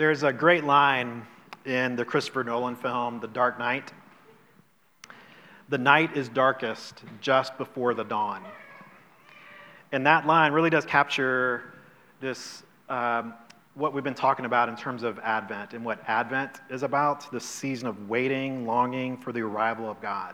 There's a great line in the Christopher Nolan film, The Dark Knight. The night is darkest just before the dawn. And that line really does capture this, what we've been talking about in terms of Advent and what Advent is about, this season of waiting, longing for the arrival of God.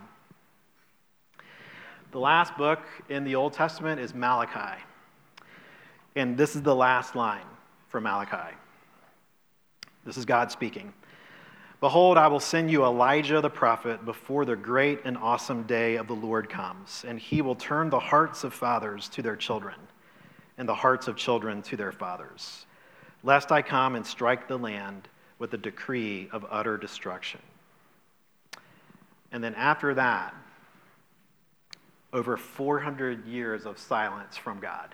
The last book in the Old Testament is Malachi. And this is the last line from Malachi. This is God speaking. Behold, I will send you Elijah the prophet before the great and awesome day of the Lord comes, and he will turn the hearts of fathers to their children, and the hearts of children to their fathers, lest I come and strike the land with a decree of utter destruction. And then after that, over 400 years of silence from God.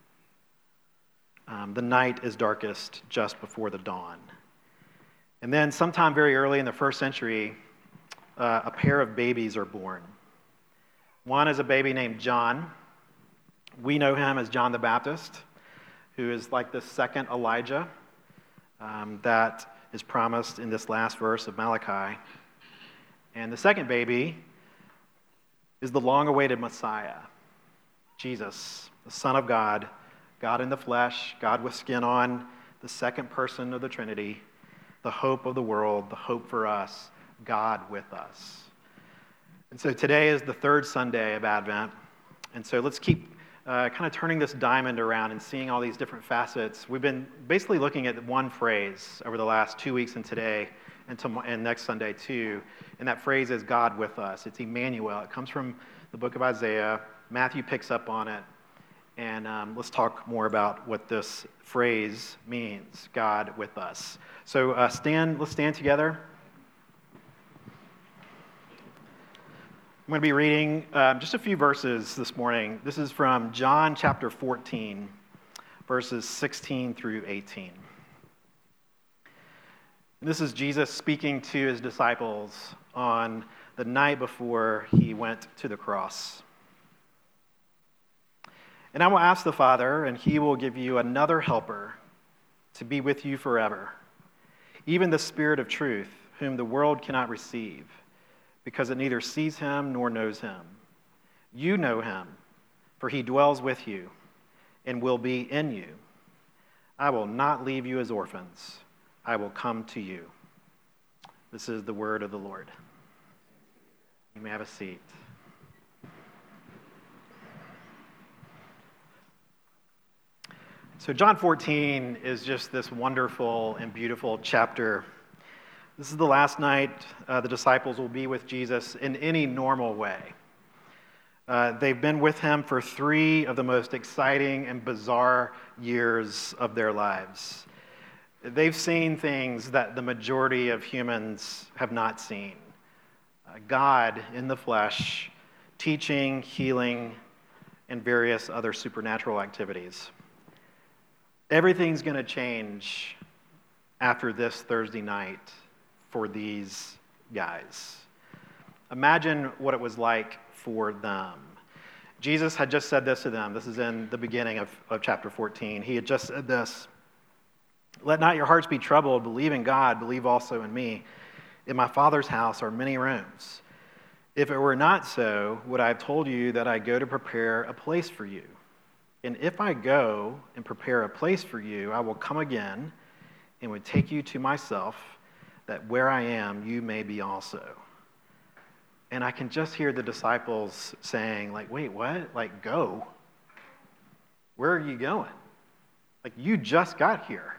The night is darkest just before the dawn. And then sometime very early in the first century, a pair of babies are born. One is a baby named John. We know him as John the Baptist, who is like the second Elijah that is promised in this last verse of Malachi. And the second baby is the long-awaited Messiah, Jesus, the Son of God, God in the flesh, God with skin on, the second person of the Trinity, the hope of the world, the hope for us, God with us. And so today is the third Sunday of Advent. And so let's keep kind of turning this diamond around and seeing all these different facets. We've been basically looking at one phrase over the last 2 weeks and today and next Sunday too. And that phrase is God with us. It's Emmanuel. It comes from the book of Isaiah. Matthew picks up on it. And let's talk more about what this phrase means, God with us. So let's stand together. I'm going to be reading just a few verses this morning. This is from John chapter 14, verses 16 through 18. And this is Jesus speaking to his disciples on the night before he went to the cross. And I will ask the Father, and he will give you another helper to be with you forever, even the Spirit of truth, whom the world cannot receive, because it neither sees him nor knows him. You know him, for he dwells with you and will be in you. I will not leave you as orphans. I will come to you. This is the word of the Lord. You may have a seat. So John 14 is just this wonderful and beautiful chapter. This is the last night the disciples will be with Jesus in any normal way. They've been with him for 3 of the most exciting and bizarre years of their lives. They've seen things that the majority of humans have not seen. God in the flesh, teaching, healing, and various other supernatural activities. Everything's going to change after this Thursday night for these guys. Imagine what it was like for them. Jesus had just said this to them. This is in the beginning of chapter 14. He had just said this. Let not your hearts be troubled. Believe in God. Believe also in me. In my Father's house are many rooms. If it were not so, would I have told you that I go to prepare a place for you? And if I go and prepare a place for you, I will come again and would take you to myself, that where I am, you may be also. And I can just hear the disciples saying, like, wait, what? Like, go? Where are you going? Like, you just got here.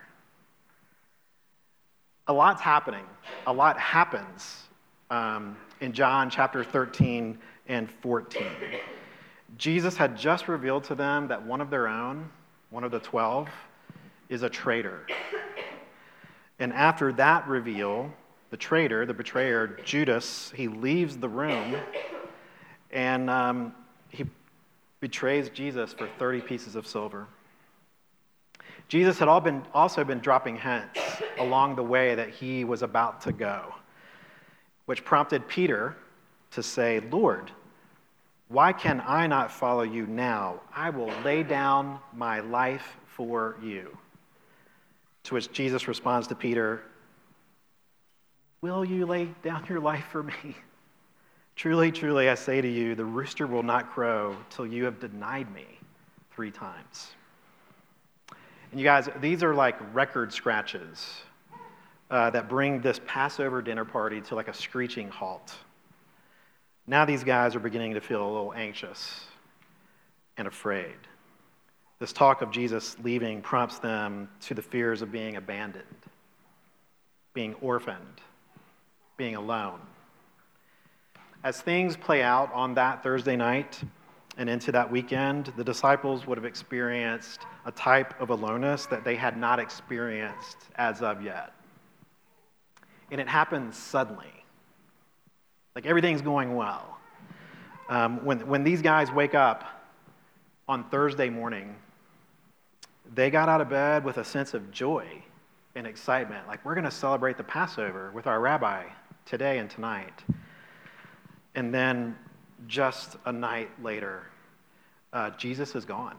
A lot's happening. A lot happens in John chapter 13 and 14. Jesus had just revealed to them that one of their own, one of the 12, is a traitor. And after that reveal, the traitor, the betrayer, Judas, he leaves the room and he betrays Jesus for 30 pieces of silver. Jesus had also been dropping hints along the way that he was about to go, which prompted Peter to say, Lord, why can I not follow you now? I will lay down my life for you. To which Jesus responds to Peter, "Will you lay down your life for me? Truly, truly, I say to you, the rooster will not crow till you have denied me 3 times." And you guys, these are like record scratches that bring this Passover dinner party to like a screeching halt. Now these guys are beginning to feel a little anxious and afraid. This talk of Jesus leaving prompts them to the fears of being abandoned, being orphaned, being alone. As things play out on that Thursday night and into that weekend, the disciples would have experienced a type of aloneness that they had not experienced as of yet. And it happens suddenly. Like everything's going well. When these guys wake up on Thursday morning, they got out of bed with a sense of joy and excitement. Like, we're going to celebrate the Passover with our rabbi today and tonight. And then just a night later, Jesus is gone.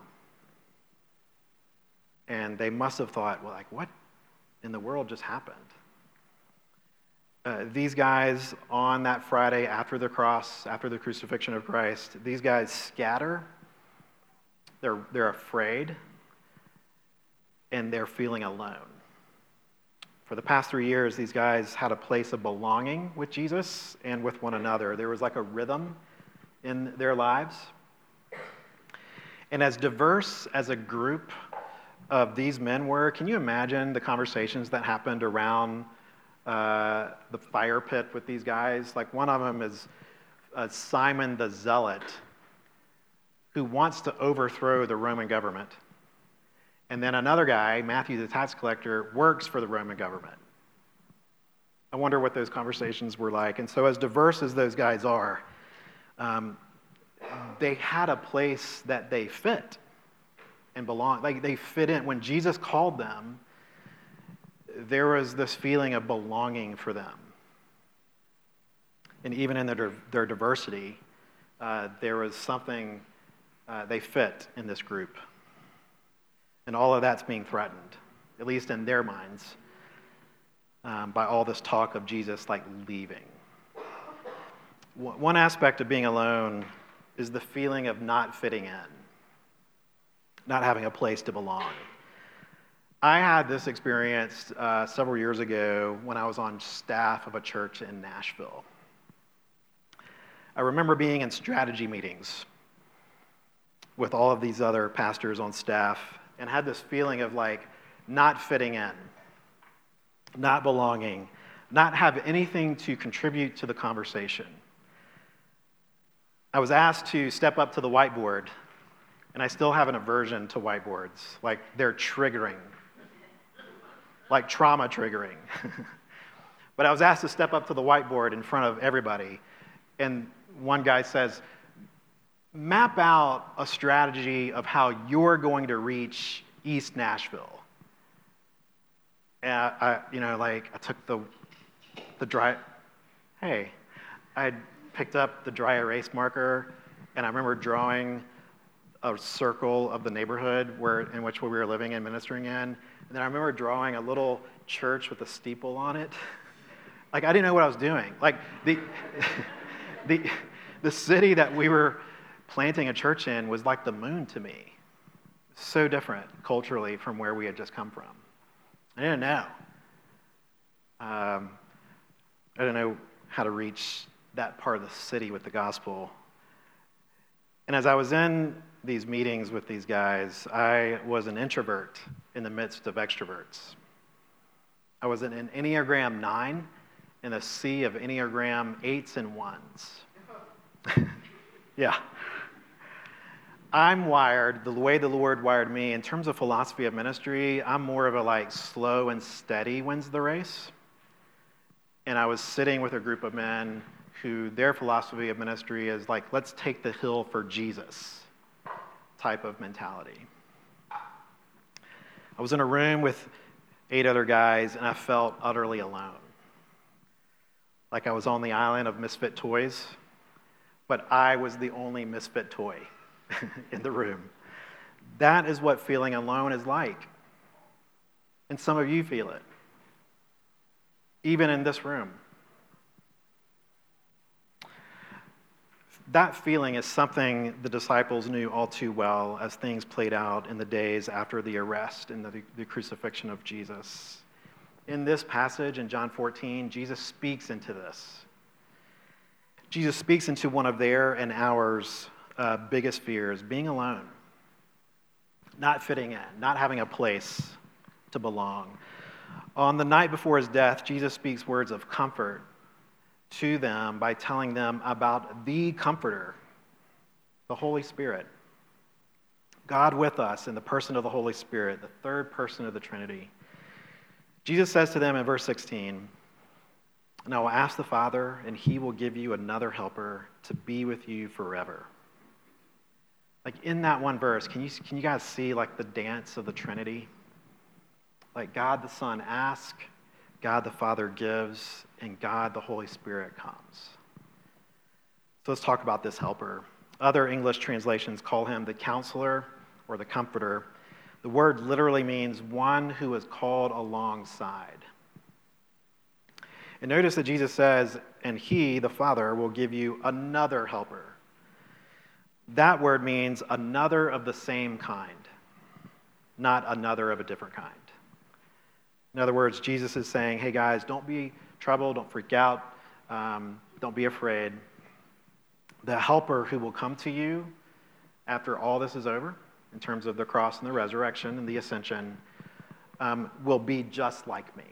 And they must have thought, well, like, what in the world just happened? These guys on that Friday after the cross, after the crucifixion of Christ, these guys scatter. They're afraid, and they're feeling alone. For the past 3 years, these guys had a place of belonging with Jesus and with one another. There was like a rhythm in their lives. And as diverse as a group of these men were, can you imagine the conversations that happened around the fire pit with these guys? Like, one of them is Simon the Zealot, who wants to overthrow the Roman government. And then another guy, Matthew the tax collector, works for the Roman government. I wonder what those conversations were like. And so as diverse as those guys are, they had a place that they fit and belong. Like, they fit in. When Jesus called them, there was this feeling of belonging for them. And even in their diversity, there was something, they fit in this group. And all of that's being threatened, at least in their minds, by all this talk of Jesus like leaving. One aspect of being alone is the feeling of not fitting in, not having a place to belong. I had this experience several years ago when I was on staff of a church in Nashville. I remember being in strategy meetings with all of these other pastors on staff and had this feeling of like not fitting in, not belonging, not have anything to contribute to the conversation. I was asked to step up to the whiteboard, and I still have an aversion to whiteboards. Like, they're triggering, like trauma triggering. But I was asked to step up to the whiteboard in front of everybody, and one guy says, map out a strategy of how you're going to reach East Nashville. And I took the dry, I picked up the dry erase marker, and I remember drawing a circle of the neighborhood in which we were living and ministering in. And then I remember drawing a little church with a steeple on it. Like, I didn't know what I was doing. Like, the city that we were planting a church in was like the moon to me. So different culturally from where we had just come from. I didn't know. I didn't know how to reach that part of the city with the gospel. And as I was in these meetings with these guys, I was an introvert in the midst of extroverts. I was an Enneagram 9 in a sea of Enneagram 8s and 1s. Yeah. I'm wired the way the Lord wired me. In terms of philosophy of ministry, I'm more of a like slow and steady wins the race. And I was sitting with a group of men who their philosophy of ministry is like, let's take the hill for Jesus type of mentality. I was in a room with 8 other guys, and I felt utterly alone. Like I was on the island of misfit toys, but I was the only misfit toy in the room. That is what feeling alone is like. And some of you feel it, even in this room. That feeling is something the disciples knew all too well as things played out in the days after the arrest and the crucifixion of Jesus. In this passage in John 14, Jesus speaks into this. Jesus speaks into one of their and ours biggest fears, being alone, not fitting in, not having a place to belong. On the night before his death, Jesus speaks words of comfort to them by telling them about the Comforter, the Holy Spirit. God with us in the person of the Holy Spirit, the third person of the Trinity. Jesus says to them in verse 16, "And I will ask the Father, and he will give you another helper to be with you forever." Like in that one verse, can you guys see like the dance of the Trinity? Like God the Son asks, God the Father gives, and God the Holy Spirit comes. So let's talk about this helper. Other English translations call him the Counselor or the Comforter. The word literally means one who is called alongside. And notice that Jesus says, "And he, the Father, will give you another helper." That word means another of the same kind, not another of a different kind. In other words, Jesus is saying, hey guys, don't be troubled, don't freak out, don't be afraid. The helper who will come to you after all this is over, in terms of the cross and the resurrection and the ascension, will be just like me.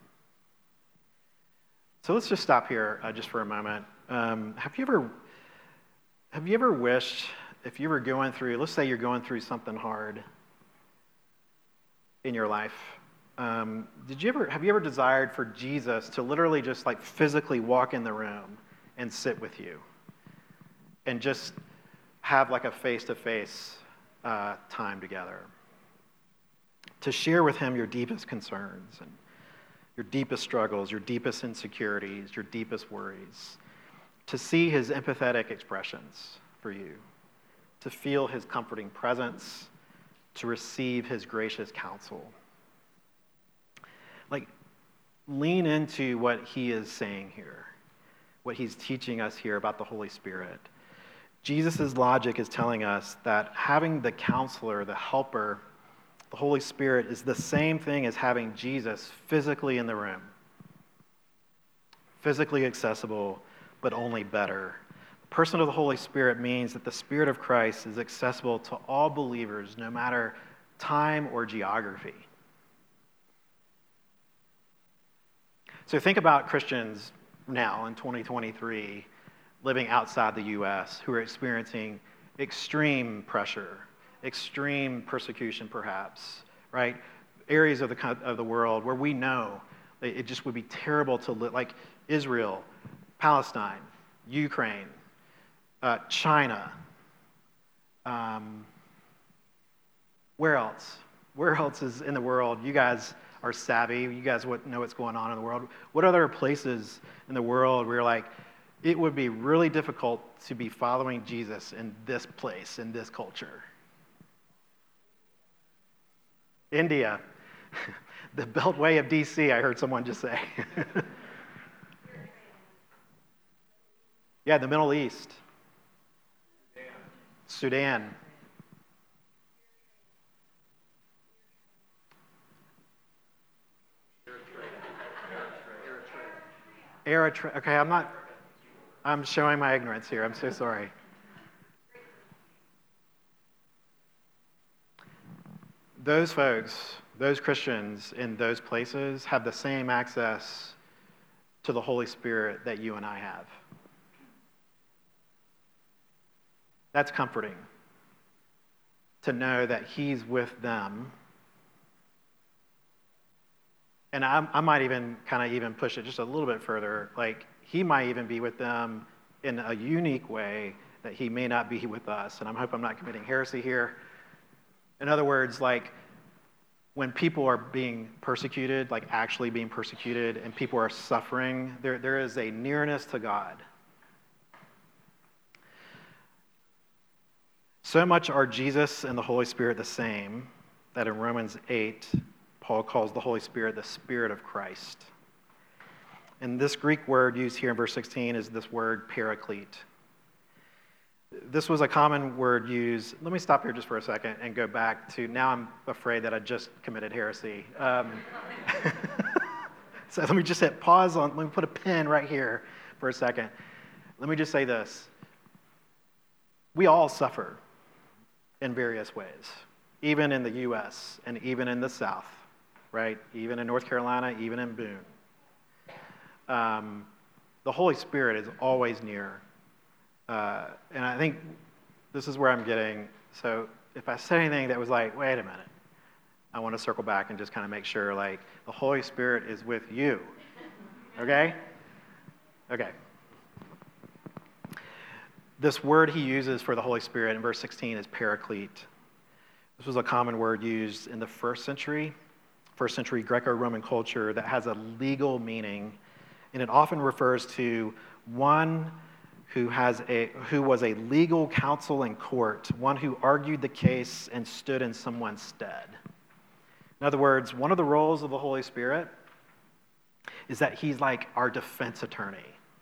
So let's just stop here just for a moment. Have you ever wished, if you were going through, let's say you're going through something hard in your life, have you ever desired for Jesus to literally just like physically walk in the room and sit with you and just have like a face-to-face time together, to share with him your deepest concerns and your deepest struggles, your deepest insecurities, your deepest worries, to see his empathetic expressions for you, to feel his comforting presence, to receive his gracious counsel? Like, lean into what he is saying here, what he's teaching us here about the Holy Spirit. Jesus' logic is telling us that having the counselor, the helper, the Holy Spirit is the same thing as having Jesus physically in the room, physically accessible, but only better. The person of the Holy Spirit means that the Spirit of Christ is accessible to all believers, no matter time or geography. So think about Christians now in 2023 living outside the U.S. who are experiencing extreme pressure, extreme persecution perhaps, right? Areas of the world where we know it just would be terrible to live, like Israel, Palestine, Ukraine, China. Where else? Where else is in the world? You guys are savvy. You guys know what's going on in the world. What other places in the world where you're like, it would be really difficult to be following Jesus in this place, in this culture? India. The Beltway of D.C., I heard someone just say. Yeah, the Middle East. Sudan. Eritrea. Okay, I'm showing my ignorance here. I'm so sorry. Those folks, those Christians in those places have the same access to the Holy Spirit that you and I have. That's comforting to know that he's with them. And I might even kind of push it just a little bit further. Like, he might even be with them in a unique way that he may not be with us. And I hope I'm not committing heresy here. In other words, like, when people are being persecuted, like actually being persecuted, and people are suffering, there is a nearness to God. So much are Jesus and the Holy Spirit the same that in Romans 8, Paul calls the Holy Spirit the Spirit of Christ. And this Greek word used here in verse 16 is this word paraclete. This was a common word used. Let me stop here just for a second and go back to, now I'm afraid that I just committed heresy. So let me just hit pause on, let me put a pin right here for a second. Let me just say this. We all suffer in various ways, even in the U.S. and even in the South, right? Even in North Carolina, even in Boone. The Holy Spirit is always near. And I think this is where I'm getting. So if I said anything that was like, wait a minute, I want to circle back and just kind of make sure, like, the Holy Spirit is with you. Okay? Okay. This word he uses for the Holy Spirit in verse 16 is paraclete. This was a common word used in the first century Greco-Roman culture that has a legal meaning, and it often refers to one who was a legal counsel in court, one who argued the case and stood in someone's stead. In other words, one of the roles of the Holy Spirit is that he's like our defense attorney.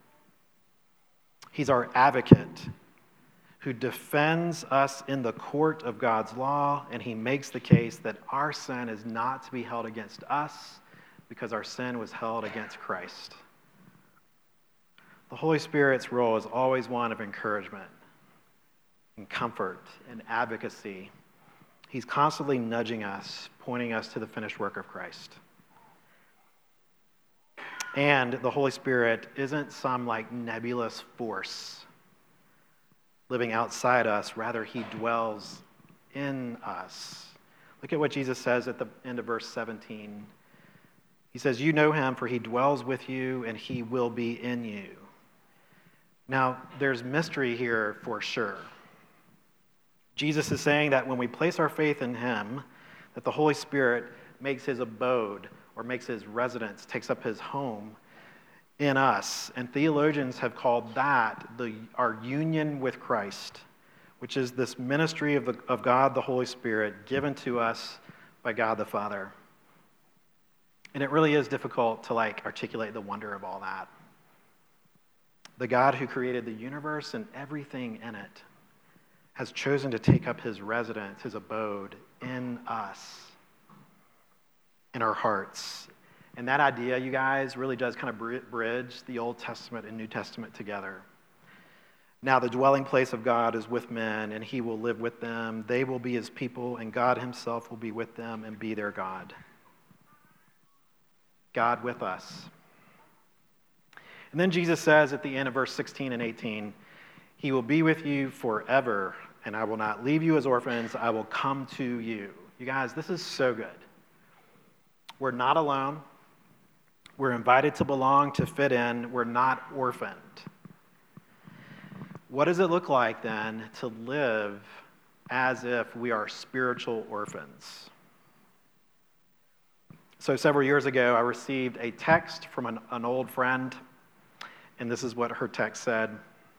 He's our advocate who defends us in the court of God's law, and he makes the case that our sin is not to be held against us because our sin was held against Christ. The Holy Spirit's role is always one of encouragement and comfort and advocacy. He's constantly nudging us, pointing us to the finished work of Christ. And the Holy Spirit isn't some like nebulous force living outside us. Rather, he dwells in us. Look at what Jesus says at the end of verse 17. He says, "You know him, for he dwells with you, and he will be in you." Now, there's mystery here for sure. Jesus is saying that when we place our faith in him, that the Holy Spirit makes his abode or makes his residence, takes up his home in us. And theologians have called that our union with Christ, which is this ministry of God the Holy Spirit given to us by God the Father. And it really is difficult to articulate the wonder of all that. The God who created the universe and everything in it has chosen to take up his residence, his abode in us, in our hearts. And that idea, you guys, really does kind of bridge the Old Testament and New Testament together. Now the dwelling place of God is with men, and he will live with them. They will be his people, and God himself will be with them and be their God. God with us. And then Jesus says at the end of verse 16 and 18, "He will be with you forever, and I will not leave you as orphans. I will come to you." You guys, this is so good. We're not alone. We're invited to belong, to fit in. We're not orphaned. What does it look like then to live as if we are spiritual orphans? So several years ago, I received a text from an old friend, and this is what her text said.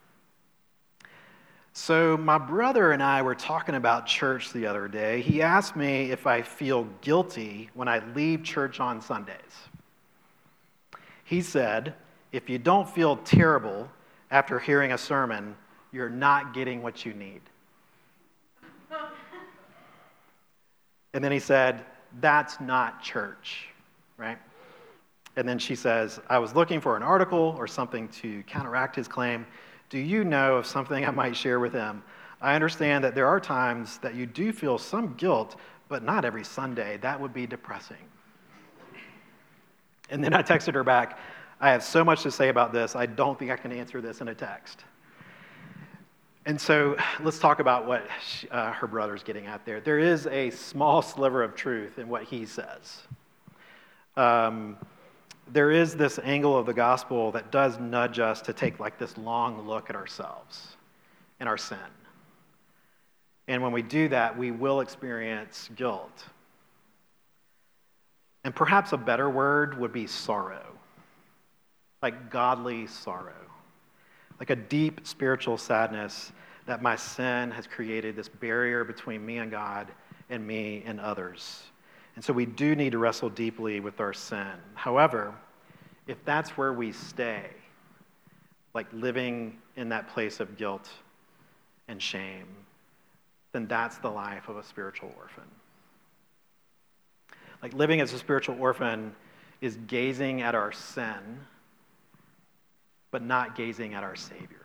"So my brother and I were talking about church the other day. He asked me if I feel guilty when I leave church on Sundays. He said, if you don't feel terrible after hearing a sermon, you're not getting what you need." And then he said, "That's not church," right? And then she says, "I was looking for an article or something to counteract his claim. Do you know of something I might share with him? I understand that there are times that you do feel some guilt, but not every Sunday. That would be depressing." And then I texted her back, "I have so much to say about this, I don't think I can answer this in a text." And so let's talk about what her brother's getting at there. There is a small sliver of truth in what he says. There is this angle of the gospel that does nudge us to take this long look at ourselves and our sin. And when we do that, we will experience guilt. And perhaps a better word would be sorrow, like godly sorrow, like a deep spiritual sadness that my sin has created this barrier between me and God and me and others. And so we do need to wrestle deeply with our sin. However, if that's where we stay, like living in that place of guilt and shame, then that's the life of a spiritual orphan. Like living as a spiritual orphan is gazing at our sin, but not gazing at our Savior.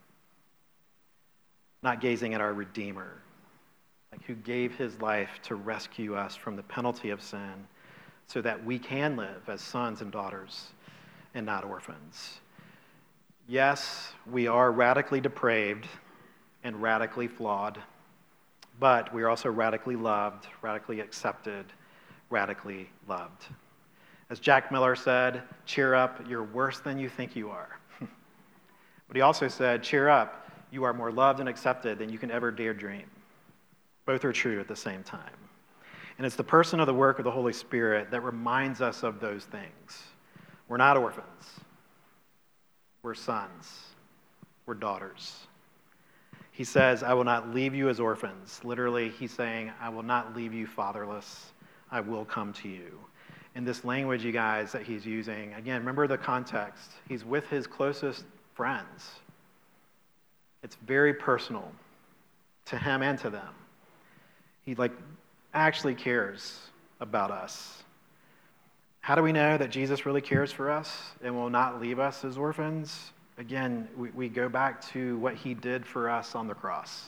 Not gazing at our Redeemer, like who gave his life to rescue us from the penalty of sin so that we can live as sons and daughters and not orphans. Yes, we are radically depraved and radically flawed, but we are also radically loved, radically accepted, radically loved. As Jack Miller said, cheer up, you're worse than you think you are. But he also said, cheer up, you are more loved and accepted than you can ever dare dream. Both are true at the same time. And it's the person of the work of the Holy Spirit that reminds us of those things. We're not orphans. We're sons. We're daughters. He says, I will not leave you as orphans. Literally, he's saying, I will not leave you fatherless. I will come to you. And this language, you guys, that he's using, again, remember the context. He's with his closest friends. It's very personal to him and to them. He actually cares about us. How do we know that Jesus really cares for us and will not leave us as orphans? Again, we go back to what he did for us on the cross.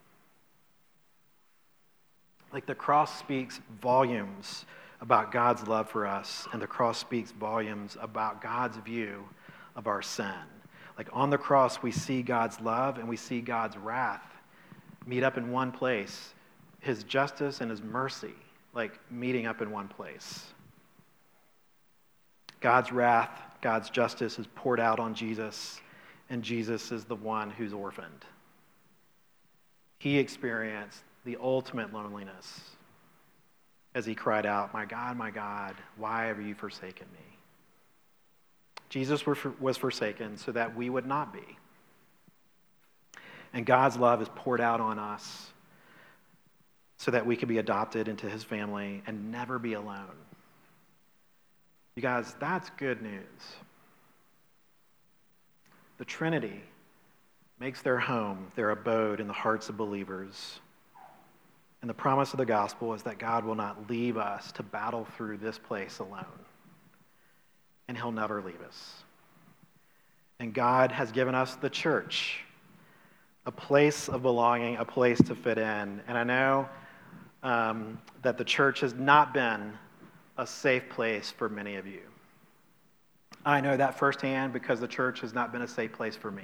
Like the cross speaks volumes about God's love for us, and the cross speaks volumes about God's view of our sin. Like on the cross, we see God's love and we see God's wrath meet up in one place. His justice and his mercy, like meeting up in one place. God's wrath, God's justice is poured out on Jesus, and Jesus is the one who's orphaned. He experienced the ultimate loneliness as he cried out, my God, why have you forsaken me? Jesus was forsaken so that we would not be. And God's love is poured out on us so that we could be adopted into his family and never be alone. You guys, that's good news. The Trinity makes their home, their abode in the hearts of believers. And the promise of the gospel is that God will not leave us to battle through this place alone. And he'll never leave us. And God has given us the church, a place of belonging, a place to fit in. And I know that the church has not been a safe place for many of you. I know that firsthand because the church has not been a safe place for me.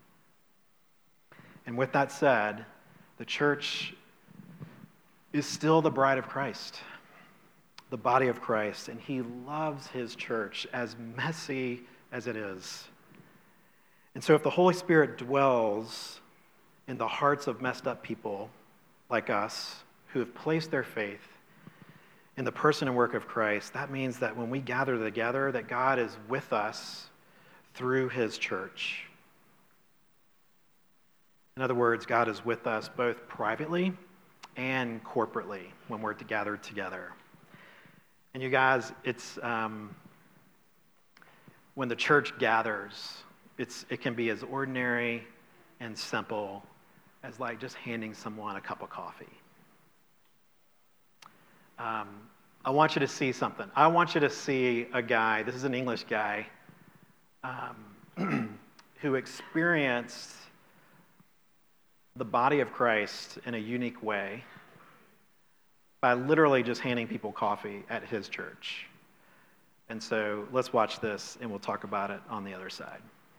And with that said, the church is still the bride of Christ, the body of Christ, and he loves his church as messy as it is. And so if the Holy Spirit dwells in the hearts of messed up people like us who have placed their faith in the person and work of Christ, that means that when we gather together, that God is with us through his church. In other words, God is with us both privately and corporately when we're gathered together. And you guys, it's when the church gathers, it can be as ordinary and simple as like just handing someone a cup of coffee. I want you to see something. I want you to see a guy, this is an English guy, who experienced the body of Christ in a unique way by literally just handing people coffee at his church. And so let's watch this and we'll talk about it on the other side.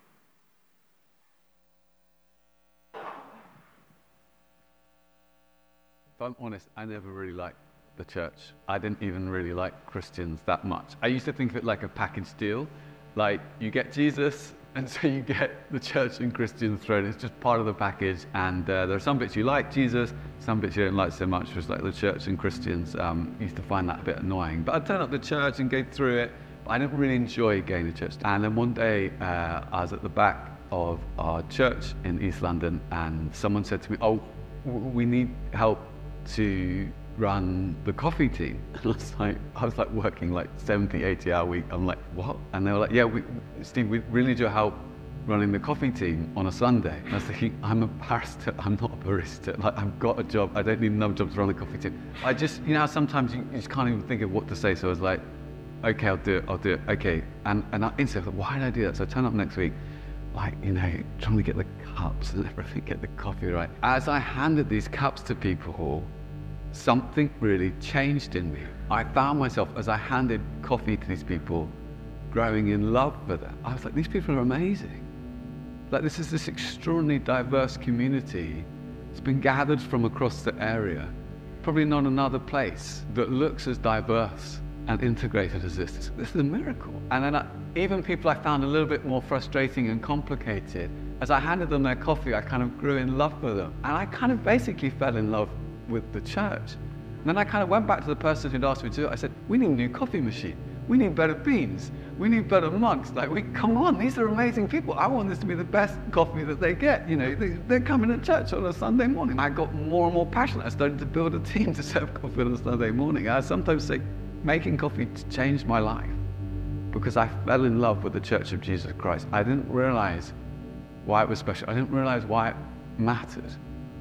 If I'm honest, I never really liked the church. I didn't even really like Christians that much. I used to think of it like a package deal. Like, you get Jesus, and so you get the church and Christians thrown. It's just part of the package. And there are some bits you like Jesus, some bits you don't like so much, just like the church and Christians. Used to find that a bit annoying. But I'd turn up the church and go through it. But I didn't really enjoy going to church. And then one day, I was at the back of our church in East London, and someone said to me, "Oh, we need help to run the coffee team. And I was like working like 70, 80-hour week. I'm like, what? And they were like, yeah, Steve, we really need your help running the coffee team on a Sunday. And I was thinking, I'm a barrister, I'm not a barista. Like, I've got a job, I don't need another job to run the coffee team. I just, sometimes you just can't even think of what to say. So I was like, okay, I'll do it, okay. And I instantly thought, why did I do that? So I turn up next week, like, trying to get the cups and everything, get the coffee right. As I handed these cups to people, something really changed in me. I found myself, as I handed coffee to these people, growing in love for them. I was like, these people are amazing. Like, this is this extraordinarily diverse community. It's been gathered from across the area. Probably not another place that looks as diverse and integrated as this. This is a miracle. And then even people I found a little bit more frustrating and complicated, as I handed them their coffee, I kind of grew in love with them. And I kind of basically fell in love with the church. And then I kind of went back to the person who'd asked me to do it. I said, we need a new coffee machine. We need better beans. We need better mugs. Like, come on, these are amazing people. I want this to be the best coffee that they get. They're coming to church on a Sunday morning. I got more and more passionate. I started to build a team to serve coffee on a Sunday morning. I sometimes say, making coffee changed my life because I fell in love with the Church of Jesus Christ. I didn't realize why it was special. I didn't realize why it mattered.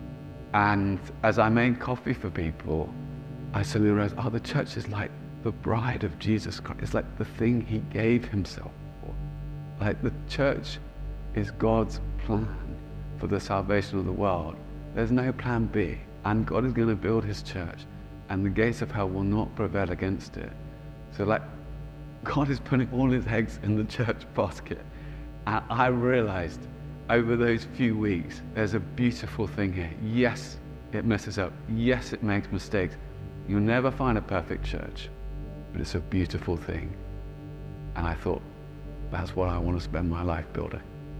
And as I made coffee for people, I suddenly realized, the church is like the bride of Jesus Christ. It's like the thing he gave himself for. Like, the church is God's plan for the salvation of the world. There's no plan B. And God is going to build his church, and the gates of hell will not prevail against it. So, like, God is putting all his eggs in the church basket. And I realized over those few weeks, there's a beautiful thing here. Yes, it messes up. Yes, it makes mistakes. You'll never find a perfect church, but it's a beautiful thing. And I thought, that's what I want to spend my life building.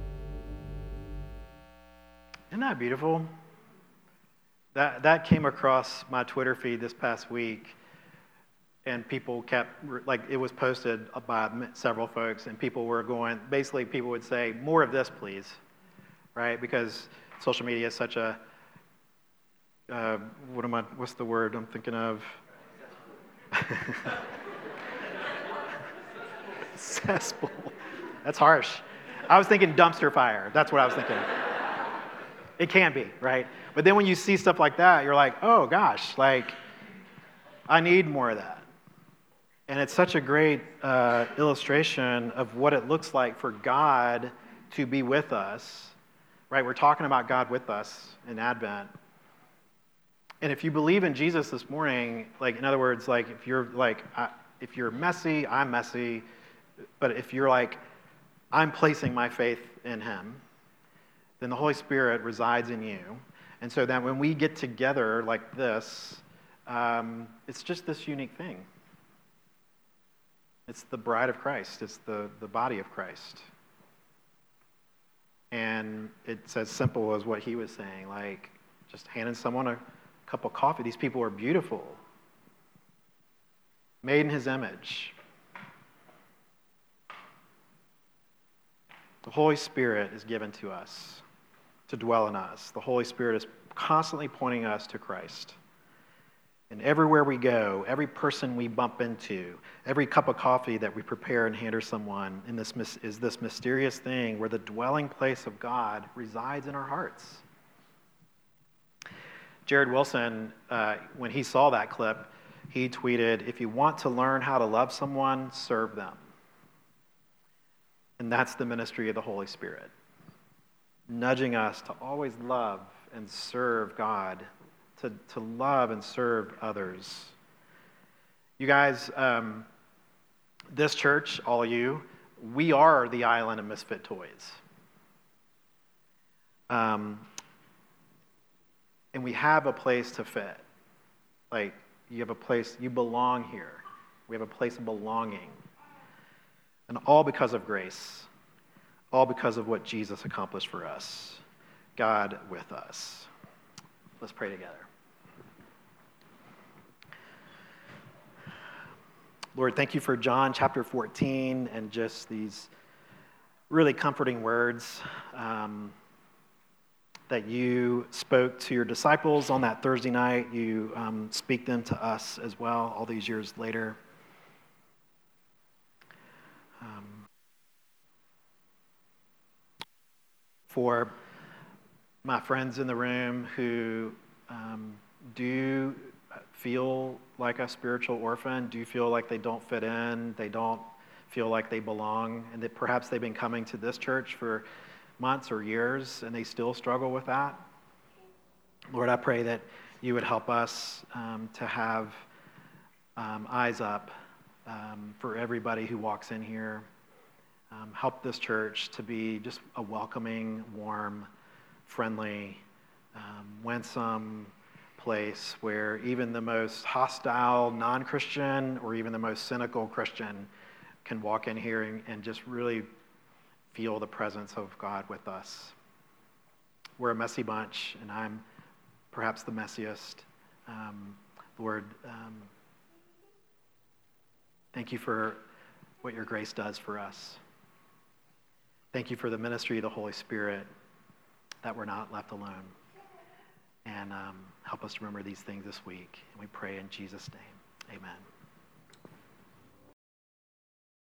Isn't that beautiful? That came across my Twitter feed this past week, and people it was posted by several folks, and people were going, basically people would say, more of this, please, right? Because social media is such a, what's the word I'm thinking of? Cesspool. That's harsh. I was thinking dumpster fire. That's what I was thinking of. It can be, right? But then when you see stuff like that, you're like, oh gosh, like, I need more of that. And it's such a great illustration of what it looks like for God to be with us, right? We're talking about God with us in Advent. And if you believe in Jesus this morning, like, in other words, like, if you're messy, I'm messy, but if you're like, I'm placing my faith in him, then the Holy Spirit resides in you. And so that when we get together like this, it's just this unique thing. It's the bride of Christ. It's the body of Christ. And it's as simple as what he was saying, like, just handing someone a cup of coffee. These people are beautiful, made in his image. The Holy Spirit is given to us to dwell in us. The Holy Spirit is constantly pointing us to Christ. And everywhere we go, every person we bump into, every cup of coffee that we prepare and hand to someone is this mysterious thing where the dwelling place of God resides in our hearts. Jared Wilson, when he saw that clip, he tweeted, "If you want to learn how to love someone, serve them." And that's the ministry of the Holy Spirit, nudging us to always love and serve God, to love and serve others. You guys, this church, all of you, we are the island of misfit toys. And we have a place to fit. Like, you have a place, you belong here. We have a place of belonging. And all because of grace. All because of what Jesus accomplished for us. God with us. Let's pray together. Lord, thank you for John chapter 14 and just these really comforting words that you spoke to your disciples on that Thursday night, you speak them to us as well all these years later. For my friends in the room who do feel like a spiritual orphan, do feel like they don't fit in, they don't feel like they belong, and that perhaps they've been coming to this church for months or years and they still struggle with that. Lord, I pray that you would help us to have eyes up for everybody who walks in here. Help this church to be just a welcoming, warm, friendly, winsome place where even the most hostile non-Christian or even the most cynical Christian can walk in here and just really feel the presence of God with us. We're a messy bunch, and I'm perhaps the messiest. Lord, thank you for what your grace does for us. Thank you for the ministry of the Holy Spirit, that we're not left alone. And help us to remember these things this week. And we pray in Jesus' name. Amen.